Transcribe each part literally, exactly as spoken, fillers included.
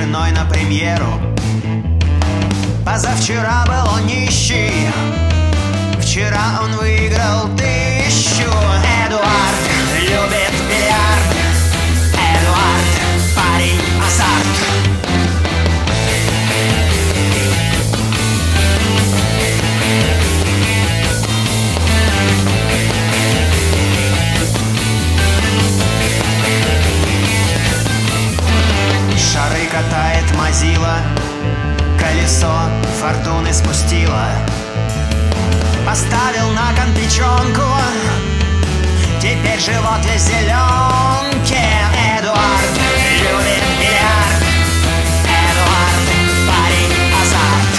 женой на премьеру. Позавчера был он нищий, вчера он выиграл тысячу. Эдуард любит бильярд, Эдуард парень азарт. Шары катает Мазила, колесо фортуны спустила. Поставил на кон печенку, теперь живот весь зеленки. Эдуард любит бильярд, Эдуард парень азарт.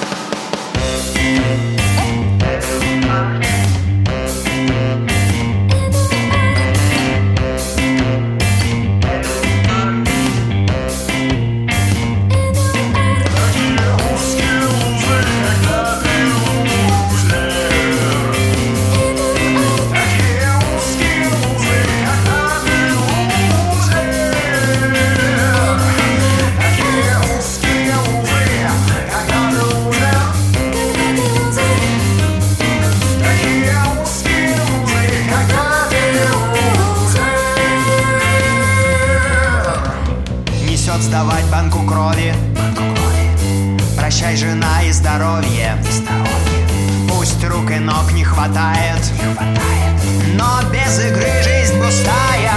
Сдавать банку крови. банку крови Прощай, жена, и здоровье. и здоровье Пусть рук и ног не хватает, не хватает, но без игры жизнь пустая.